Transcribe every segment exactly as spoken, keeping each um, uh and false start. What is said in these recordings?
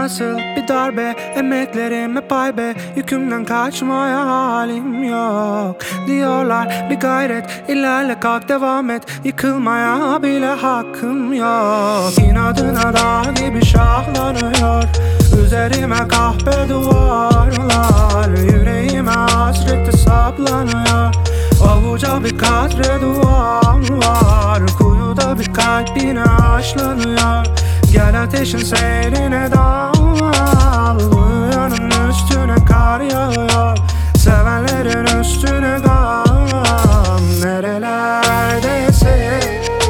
nasıl bir darbe, emeklerime pay be. Yükümden kaçmaya halim yok. Diyorlar bir gayret, ilerle kalk devam et. Yıkılmaya bile hakkım yok. İnadına dağ gibi şahlanıyor üzerime kahpe duvarlar. Yüreğime hasreti saplanıyor. Avuca bir katre duam var. Kuyuda bir kalp yine aşlanıyor. Gel ateşin seyrine dal. Uyuyanın üstüne kar yağıyor. Sevenlerin üstüne gam. Nerelerdesin?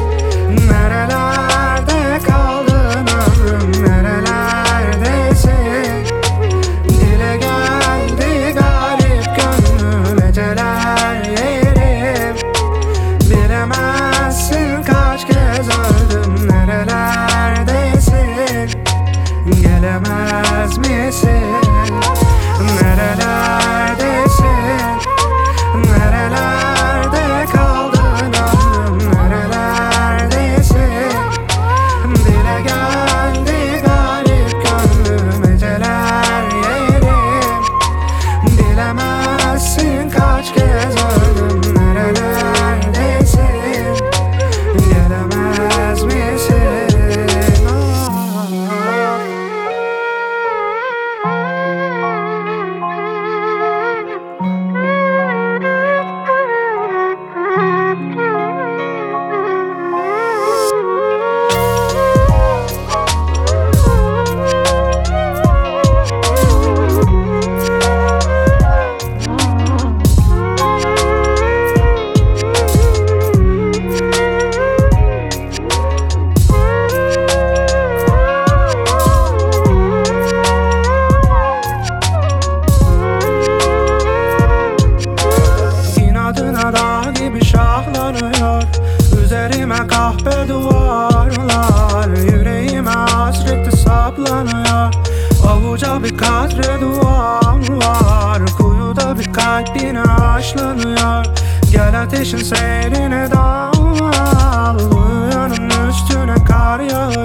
Nerelerde kaldın ömrüm? Nerelerdesin? Dile geldi garip gönlüm. Eceler yerim. Bilemezsin kaç kez öldüm. Nerelerdesin? Gelemez misin? Nerelerdesin? Nerelerde kaldın ömrüm? Nerelerdesin? Dile geldi garip gönlüm. Eceler yerim. Bilemezsin kaç kez öldüm. Nerelerdesin? Gelemez misin? Dağ gibi şahlanıyor üzerime kahpe duvarlar. Yüreğime hasreti saplanıyor. Avuca bir katre duam var. Kuyuda bir kalp yine aşlanıyor. Gel ateşin seyrine dal. Uyuyanın üstüne kar yağıyor.